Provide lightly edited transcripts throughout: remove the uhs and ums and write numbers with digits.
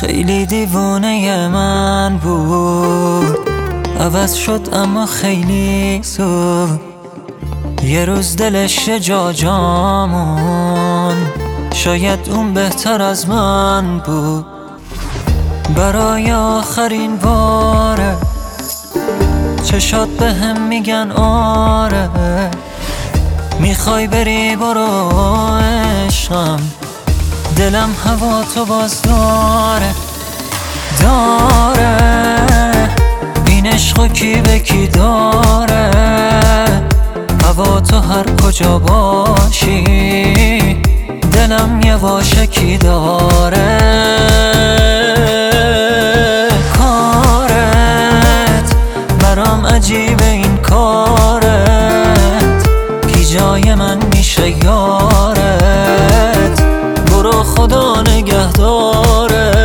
خیلی دیوونه من بود، عوض شد اما خیلی زود. یه روز دلش جا جامون، شاید اون بهتر از من بود. برای آخرین باره چشات به هم میگن آره، میخوای بری برو عشقم، دلم هوا تو باز داره این عشقو کی به کی داره، هوا تو هر کجا باشی دلم یواشکی داره. کارت برام عجیبه، این کارت کی جای من میشه یارت، برو خدا نگهدارت.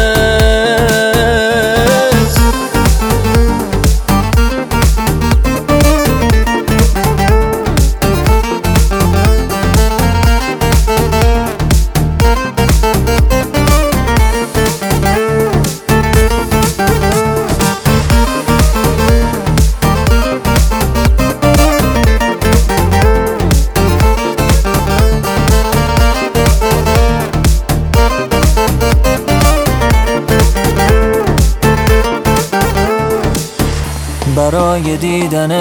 برای دیدن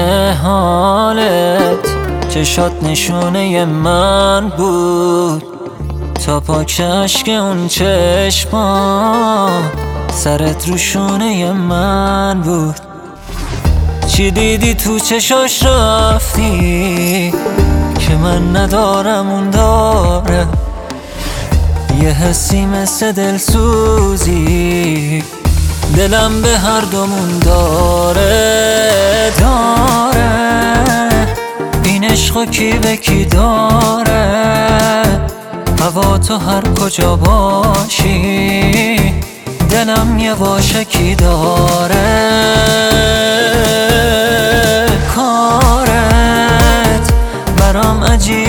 حالت چشات نشونه من بود، تا پاک اشک اون چشمان سرت رو شونه من بود. چی دیدی تو چشاش رفتی که من ندارم اون داره، یه حسی مثل دلسوزی دلم به هر دومون داره این عشقو کی به کی داره، هوا تو هر کجا باشی دلم یواشکی داره. کارت برام عجیب